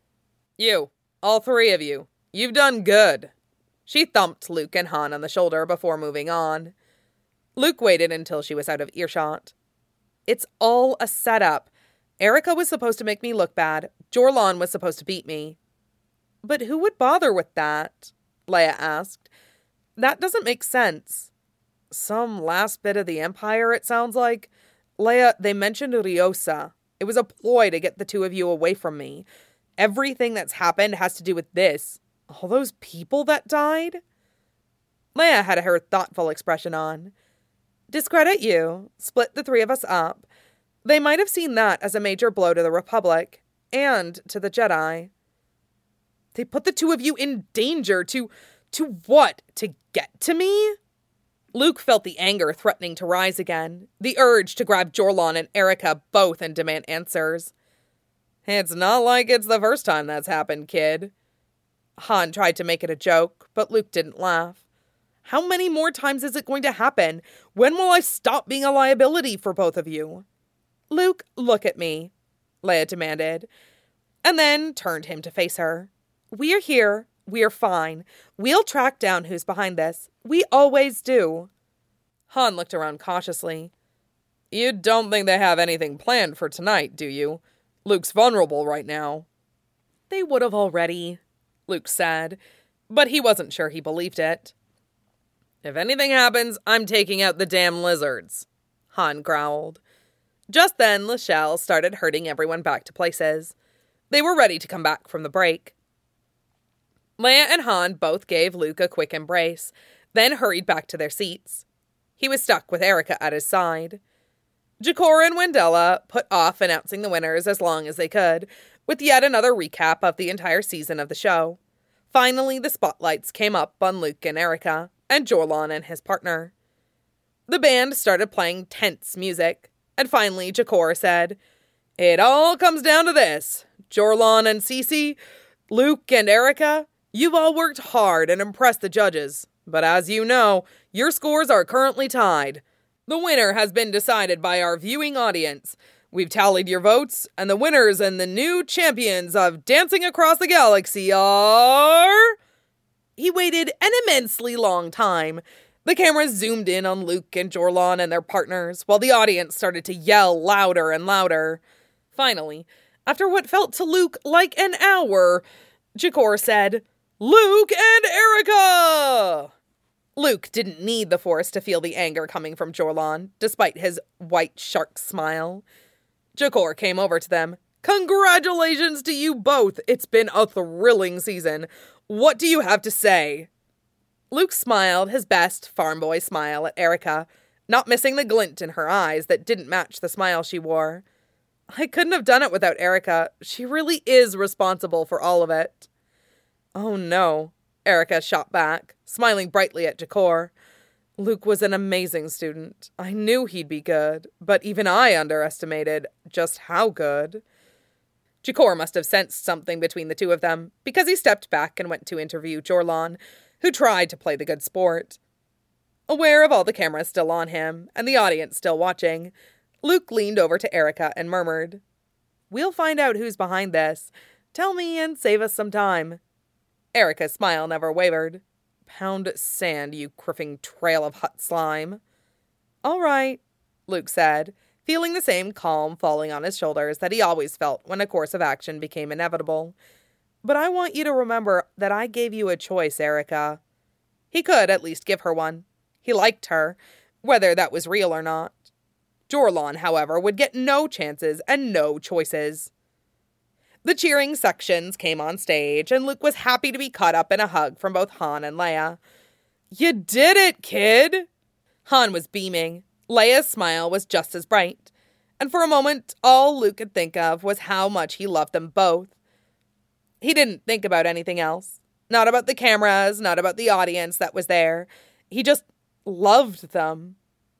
Speaker 1: "You, all three of you, you've done good." She thumped Luke and Han on the shoulder before moving on. Luke waited until she was out of earshot. "It's all a setup. Erica was supposed to make me look bad. Jorlon was supposed to beat me." "But who would bother with that?" Leia asked. "That doesn't make sense." "Some last bit of the Empire, it sounds like. Leia, they mentioned Ryosa. It was a ploy to get the two of you away from me. Everything that's happened has to do with this. All those people that died?" Leia had her thoughtful expression on. "Discredit you, split the three of us up. They might have seen that as a major blow to the Republic, and to the Jedi." "They put the two of you in danger to... to what? To get to me?" Luke felt the anger threatening to rise again, the urge to grab Jorlon and Erica both and demand answers. "It's not like it's the first time that's happened, kid." Han tried to make it a joke, but Luke didn't laugh. "How many more times is it going to happen? When will I stop being a liability for both of you?" "Luke, look at me," Leia demanded, and then turned him to face her. "We're here. We're fine. We'll track down who's behind this. We always do." Han looked around cautiously. "You don't think they have anything planned for tonight, do you? Luke's vulnerable right now." "They would have already," Luke said, but he wasn't sure he believed it. "If anything happens, I'm taking out the damn lizards," Han growled. Just then, Lachelle started herding everyone back to places. They were ready to come back from the break. Leia and Han both gave Luke a quick embrace, then hurried back to their seats. He was stuck with Erica at his side. Jakor and Wendella put off announcing the winners as long as they could, with yet another recap of the entire season of the show. Finally, the spotlights came up on Luke and Erica. and Jorlon and his partner. The band started playing tense music, and finally Jakor said, "It all comes down to this. Jorlon and Cece, Luke and Erica, you've all worked hard and impressed the judges, but as you know, your scores are currently tied. The winner has been decided by our viewing audience. We've tallied your votes, and the winners and the new champions of Dancing Across the Galaxy are..." He waited an immensely long time. The cameras zoomed in on Luke and Jorlon and their partners, while the audience started to yell louder and louder. Finally, after what felt to Luke like an hour, Jakor said, "Luke and Erica!" Luke didn't need the Force to feel the anger coming from Jorlon, despite his white shark smile. Jakor came over to them. "Congratulations to you both! It's been a thrilling season. What do you have to say?" Luke smiled his best farm boy smile at Erica, not missing the glint in her eyes that didn't match the smile she wore. "I couldn't have done it without Erica. She really is responsible for all of it." "Oh no," Erica shot back, smiling brightly at Jakor. "Luke was an amazing student. I knew he'd be good, but even I underestimated just how good." Jakor must have sensed something between the two of them, because he stepped back and went to interview Jorlon, who tried to play the good sport. Aware of all the cameras still on him, and the audience still watching, Luke leaned over to Erica and murmured, "We'll find out who's behind this. Tell me and save us some time." Erica's smile never wavered. "Pound sand, you criffing trail of hot slime." "All right," Luke said, feeling the same calm falling on his shoulders that he always felt when a course of action became inevitable. "But I want you to remember that I gave you a choice, Erica." He could at least give her one. He liked her, whether that was real or not. Jorlon, however, would get no chances and no choices. The cheering sections came on stage, and Luke was happy to be caught up in a hug from both Han and Leia. "You did it, kid!" Han was beaming. Leia's smile was just as bright. And for a moment, all Luke could think of was how much he loved them both. He didn't think about anything else. Not about the cameras, not about the audience that was there. He just loved them.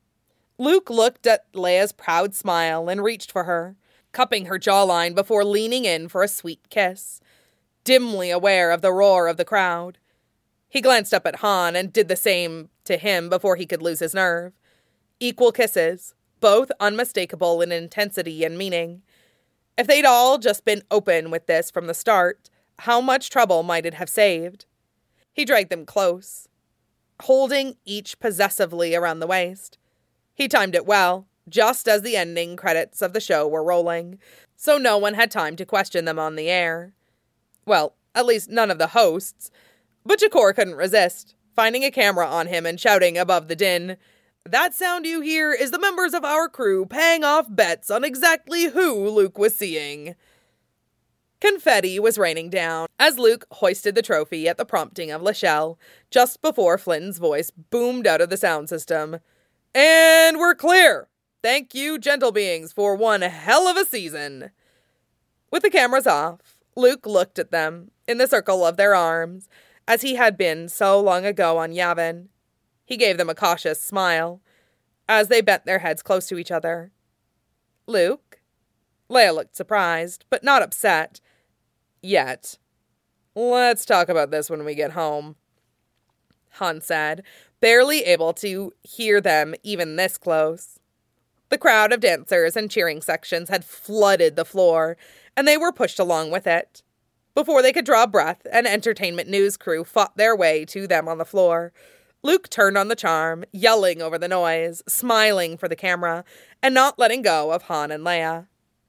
Speaker 1: Luke looked at Leia's proud smile and reached for her, cupping her jawline before leaning in for a sweet kiss, dimly aware of the roar of the crowd. He glanced up at Han and did the same to him before he could lose his nerve. Equal kisses, both unmistakable in intensity and meaning. If they'd all just been open with this from the start, how much trouble might it have saved? He dragged them close, holding each possessively around the waist. He timed it well, just as the ending credits of the show were rolling, so no one had time to question them on the air. Well, at least none of the hosts. But Jakor couldn't resist, finding a camera on him and shouting above the din, "That sound you hear is the members of our crew paying off bets on exactly who Luke was seeing." Confetti was raining down as Luke hoisted the trophy at the prompting of Lachelle, just before Flynn's voice boomed out of the sound system. "And we're clear! Thank you, gentle beings, for one hell of a season." With the cameras off, Luke looked at them in the circle of their arms, as he had been so long ago on Yavin. He gave them a cautious smile, as they bent their heads close to each other. "Luke?" Leia looked surprised, but not upset. Yet. "Let's talk about this when we get home," Han said, barely able to hear them even this close. The crowd of dancers and cheering sections had flooded the floor, and they were pushed along with it. Before they could draw breath, an entertainment news crew fought their way to them on the floor. Luke turned on the charm, yelling over the noise, smiling for the camera, and not letting go of Han and Leia.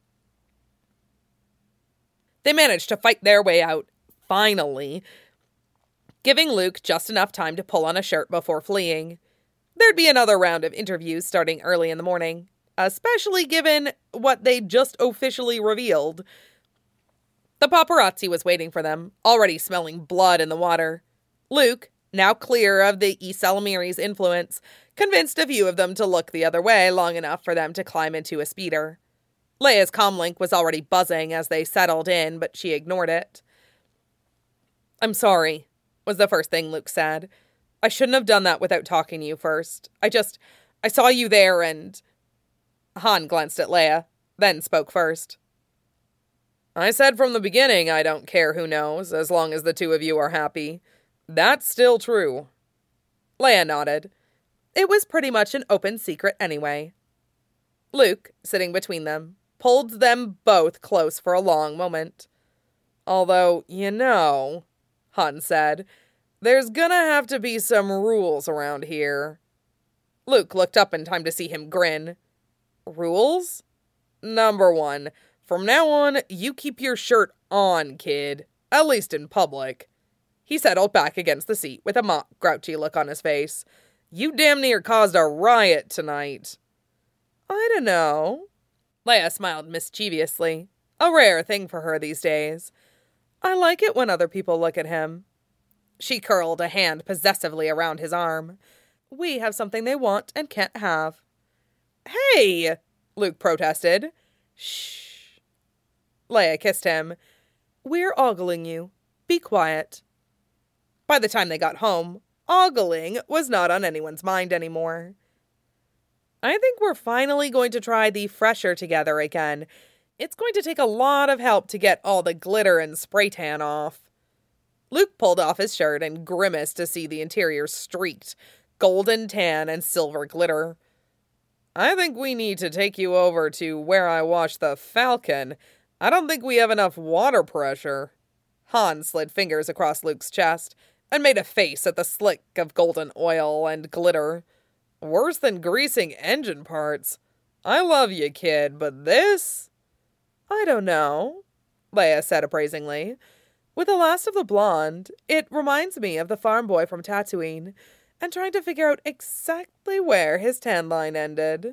Speaker 1: They managed to fight their way out, finally, giving Luke just enough time to pull on a shirt before fleeing. There'd be another round of interviews starting early in the morning, especially given what they'd just officially revealed. The paparazzi was waiting for them, already smelling blood in the water. Luke, now clear of the Ysalamiri's influence, convinced a few of them to look the other way long enough for them to climb into a speeder. Leia's comlink was already buzzing as they settled in, but she ignored it. "I'm sorry," was the first thing Luke said. I shouldn't have done that without talking to you first. I just, I saw you there and... Han glanced at Leia, then spoke first. I said from the beginning I don't care who knows, as long as the two of you are happy. That's still true. Leia nodded. It was pretty much an open secret anyway. Luke, sitting between them, pulled them both close for a long moment. Although, you know, Han said, there's gonna have to be some rules around here. Luke looked up in time to see him grin. Rules? Number one, from now on, you keep your shirt on, kid. At least in public. He settled back against the seat with a mock, grouchy look on his face. You damn near caused a riot tonight. I don't know. Leia smiled mischievously. A rare thing for her these days. I like it when other people look at him. She curled a hand possessively around his arm. We have something they want and can't have. Hey! Luke protested. Shh. Leia kissed him. We're ogling you. Be quiet. By the time they got home, ogling was not on anyone's mind anymore. I think we're finally going to try the fresher together again. It's going to take a lot of help to get all the glitter and spray tan off. Luke pulled off his shirt and grimaced to see the interior streaked, golden tan and silver glitter. I think we need to take you over to where I washed the Falcon. I don't think we have enough water pressure. Han slid fingers across Luke's chest and made a face at the slick of golden oil and glitter. Worse than greasing engine parts. I love you, kid, but this? I don't know, Leia said appraisingly. With the last of the blonde, it reminds me of the farm boy from Tatooine, and trying to figure out exactly where his tan line ended.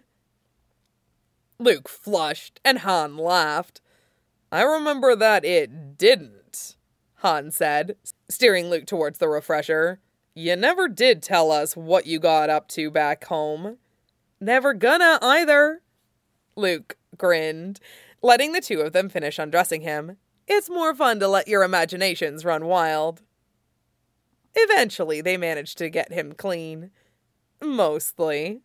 Speaker 1: Luke flushed, and Han laughed. I remember that it didn't, Han said, steering Luke towards the refresher. You never did tell us what you got up to back home. Never gonna either. Luke grinned, letting the two of them finish undressing him. It's more fun to let your imaginations run wild. Eventually, they managed to get him clean. Mostly.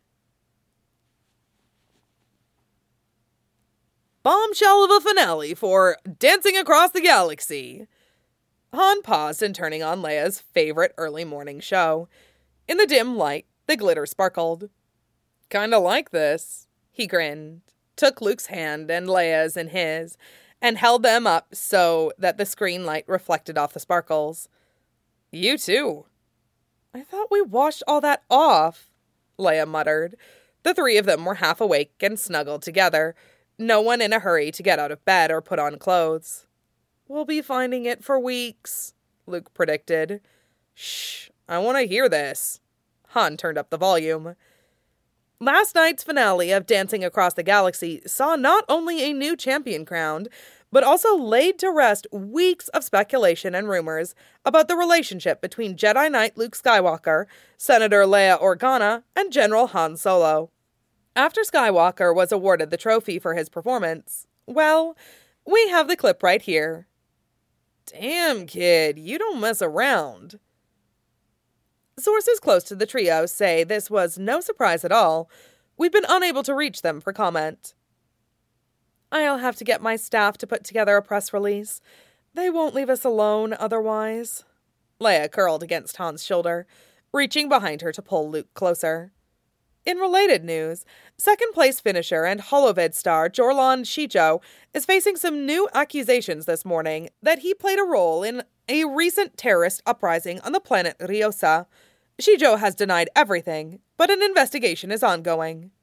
Speaker 1: Bombshell of a finale for Dancing Across the Galaxy. Han paused in turning on Leia's favorite early morning show. In the dim light, the glitter sparkled. Kinda like this, he grinned, took Luke's hand and Leia's in his, and held them up so that the screen light reflected off the sparkles. You too. I thought we washed all that off, Leia muttered. The three of them were half awake and snuggled together, no one in a hurry to get out of bed or put on clothes. We'll be finding it for weeks, Luke predicted. Shh, I want to hear this. Han turned up the volume. Last night's finale of Dancing Across the Galaxy saw not only a new champion crowned, but also laid to rest weeks of speculation and rumors about the relationship between Jedi Knight Luke Skywalker, Senator Leia Organa, and General Han Solo. After Skywalker was awarded the trophy for his performance, well, we have the clip right here. Damn, kid, you don't mess around. Sources close to the trio say this was no surprise at all. We've been unable to reach them for comment. I'll have to get my staff to put together a press release. They won't leave us alone otherwise. Leia curled against Han's shoulder, reaching behind her to pull Luke closer. In related news, second-place finisher and Holovid star Jorlon Shijo is facing some new accusations this morning that he played a role in a recent terrorist uprising on the planet Riosa. Shijo has denied everything, but an investigation is ongoing.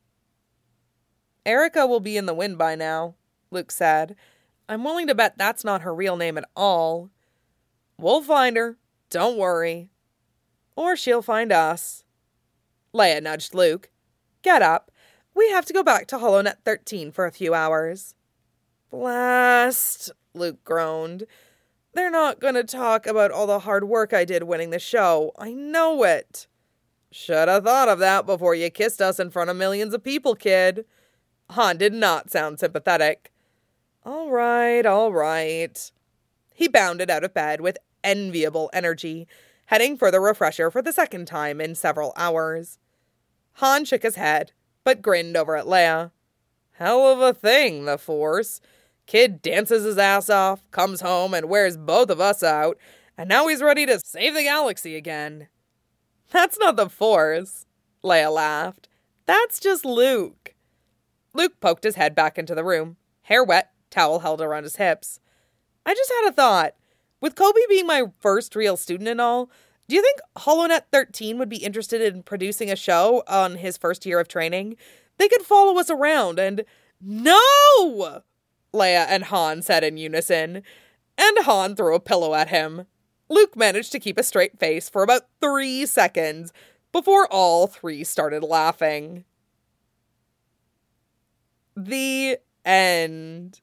Speaker 1: Erica will be in the wind by now, Luke said. I'm willing to bet that's not her real name at all. We'll find her, don't worry. Or she'll find us. Leia nudged Luke. Get up. We have to go back to HoloNet thirteen for a few hours. Blast, Luke groaned. They're not going to talk about all the hard work I did winning the show. I know it. Should have thought of that before you kissed us in front of millions of people, kid. Han did not sound sympathetic. All right, all right. He bounded out of bed with enviable energy, heading for the refresher for the second time in several hours. Han shook his head, but grinned over at Leia. Hell of a thing, the Force. Kid dances his ass off, comes home and wears both of us out, and now he's ready to save the galaxy again. That's not the Force, Leia laughed. That's just Luke. Luke poked his head back into the room, hair wet, towel held around his hips. I just had a thought. With Kobe being my first real student and all, do you think HoloNet thirteen would be interested in producing a show on his first year of training? They could follow us around and... No! Leia and Han said in unison, and Han threw a pillow at him. Luke managed to keep a straight face for about three seconds before all three started laughing. The end.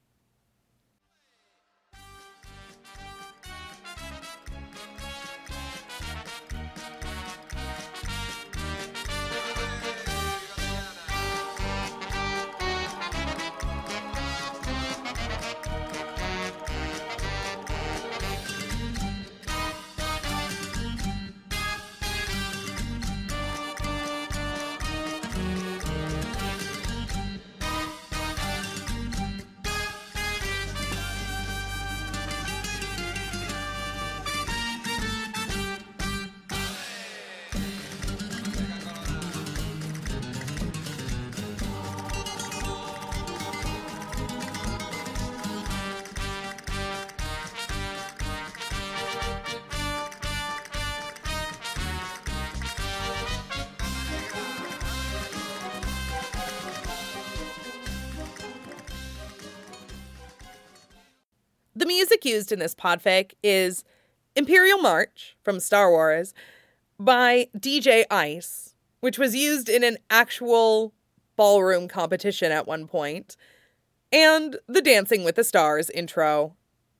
Speaker 1: The music used in this podfic is Imperial March from Star Wars by D J Ice, which was used in an actual ballroom competition at one point, and the Dancing with the Stars intro.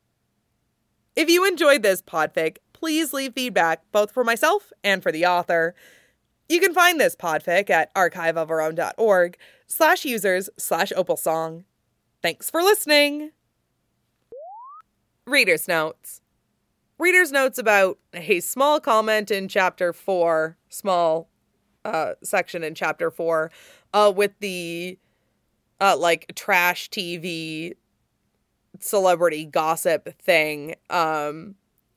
Speaker 1: If you enjoyed this podfic, please leave feedback both for myself and for the author. You can find this podfic at archiveofourown.org slash users slash opalsong. Thanks for listening! Reader's Notes. Reader's Notes about a small comment in Chapter four, small uh, section in Chapter four, uh, with the, uh, like, trash T V celebrity gossip thing, um,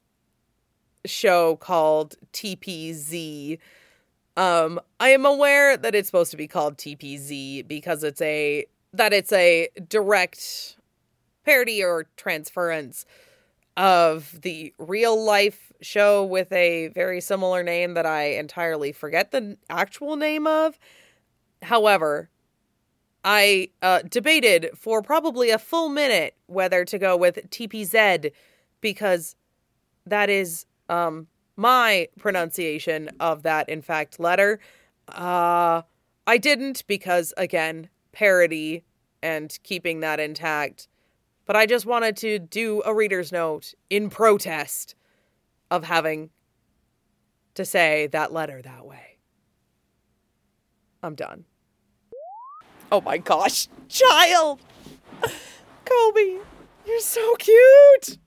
Speaker 1: show called T P Z. Um, I am aware that it's supposed to be called T P Z because it's a, that it's a direct parody or transference of the real life show with a very similar name that I entirely forget the actual name of. However, I uh, debated for probably a full minute whether to go with T P Z because that is um, my pronunciation of that, in fact, letter. Uh, I didn't because, again, parody and keeping that intact. But I just wanted to do a reader's note in protest of having to say that letter that way. I'm done. Oh my gosh, child! Kobe, you're so cute!